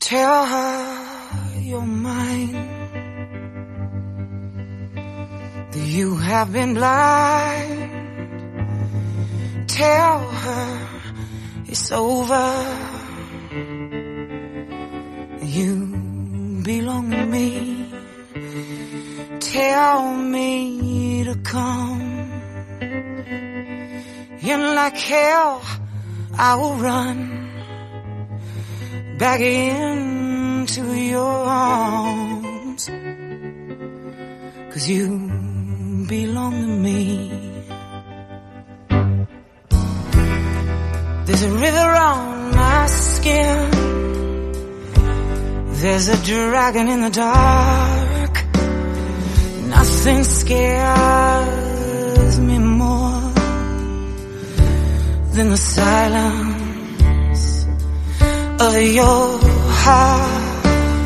Tell her you're mine, that you have been blind. Tell her it's over, you belong to me. Tell me to come, and like hell I will run back into your arms, 'cause you belong to me. There's a river on my skin, there's a dragon in the dark. Nothing scares me more than the silence of your heart.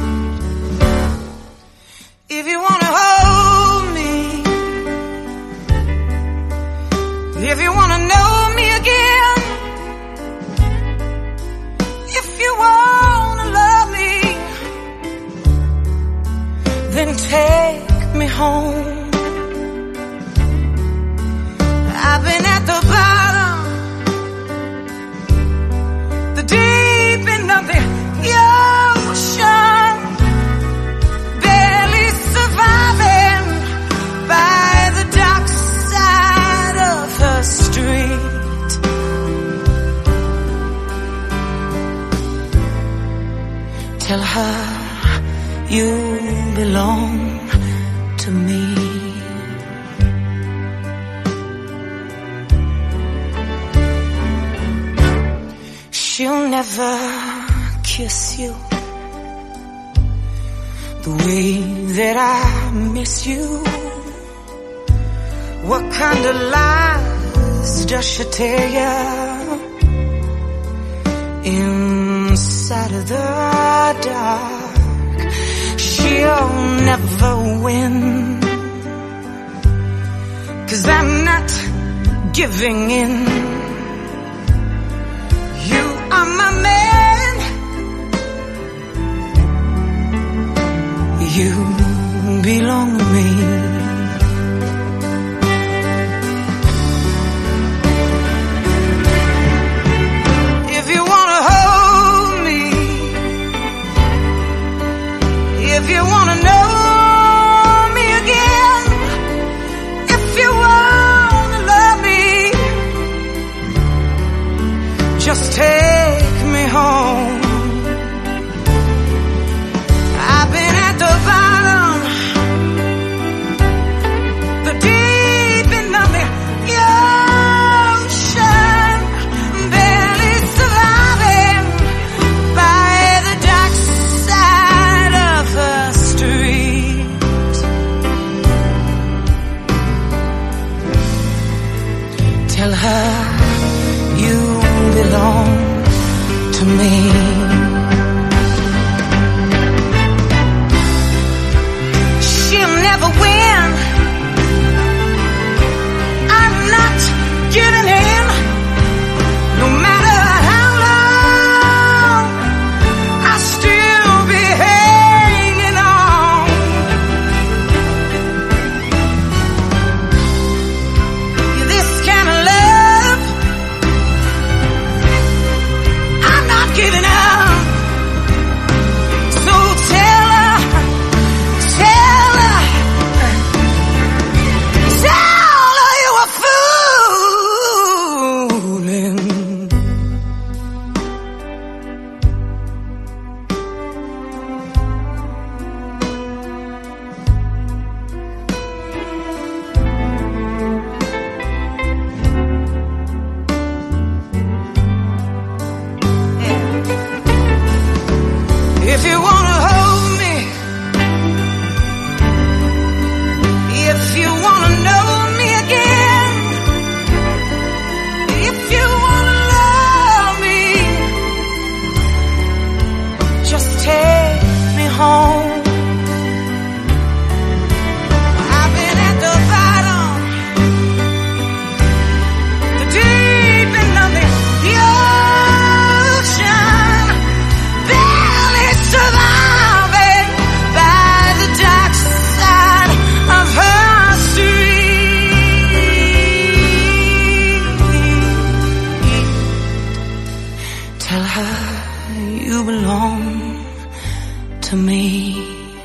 If you wanna hold me, if you wanna know me again, if you wanna love me, then take me home. I've been at the bottom, the deep end of the ocean, barely surviving by the dark side of her street. Tell her you belong to me. She'll never kiss you the way that I miss you. What kind of lies does she tell you inside of the dark? She'll never win, 'cause I'm not giving in. You are my man, you belong to me. If you wanna hold me, if you wanna know me again, if you wanna love me, just take me home. I've been at the bottom, the deep end of the ocean, barely surviving by the dark side of the street. Tell her you belong to me. She'll never win, I'm not giving in. No matter how long, I'll still be hanging on. This kind of love, I'm not giving up. So tell her, tell her, tell her you were fooling. If you wanna hold me, if you wanna know me again, if you wanna love me, just take me home. I've been at the bottom, the deep end of the ocean, barely surviving Tell her you belong to me.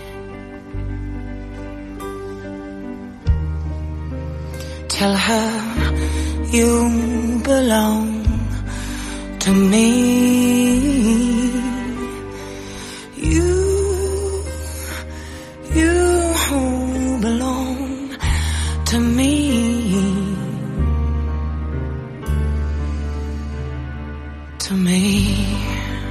Tell her you belong to me. You belong to me. To me.